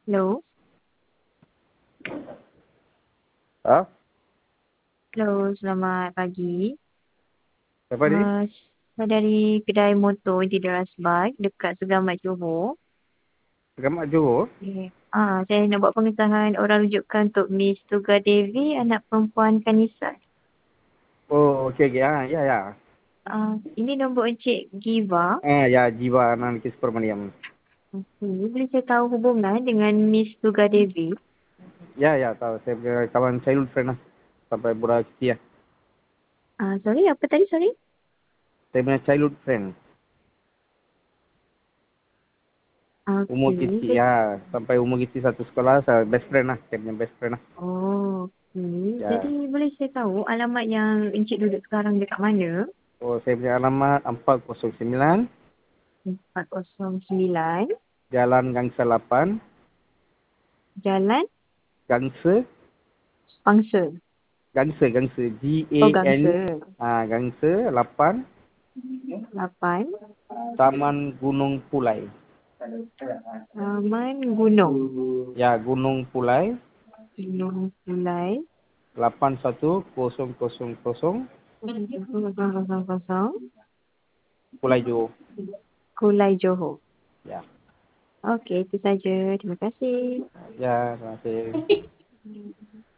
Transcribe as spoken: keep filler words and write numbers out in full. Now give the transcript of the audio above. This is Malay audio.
Hello. Ha? Hello, selamat pagi. Siapa ni? Uh, saya dari kedai motor Interior Asbike dekat Segamat Johor. Segamat Johor? Okay. Ah, saya nak buat pengesahan orang rujukan untuk Miss Tuga Devi, anak perempuan Kanisa. Oh, okey okey. Ha, ya ya. Ah, ini nombor Encik Giva. Ah, ya, Jiwa Ananti Supermaniam. Okay. Boleh saya tahu hubungan dengan Miss Tuga Devi? Ya ya, tahu. Saya punya kawan childhood friend lah. Sampai budak kecil lah. Ah, sorry, apa tadi? Sorry. Saya punya childhood friend. Umur kecil Okay. ya. Sampai umur kecil satu sekolah. Saya best friend lah. Saya punya best friend lah. Oh, okay. Jadi Ya. boleh saya tahu alamat yang Encik duduk sekarang dekat mana? Oh, saya punya alamat empat kosong sembilan. empat kosong sembilan. Jalan Gangsa lapan. Jalan Gangsa. Pangsa. Gangsa, Gangsa. Oh, G-A-N. Gangsa. Ah, Gangsa lapan. Lapan. Taman Gunung Pulai. Taman Gunung. Ya, Gunung Pulai. Gunung Pulai. lapan satu kosong kosong kosong. Kosong kosong kosong. Pulai Johor. Kulai Johor. Ya. Okey, itu saja. Terima kasih. Ya, terima kasih.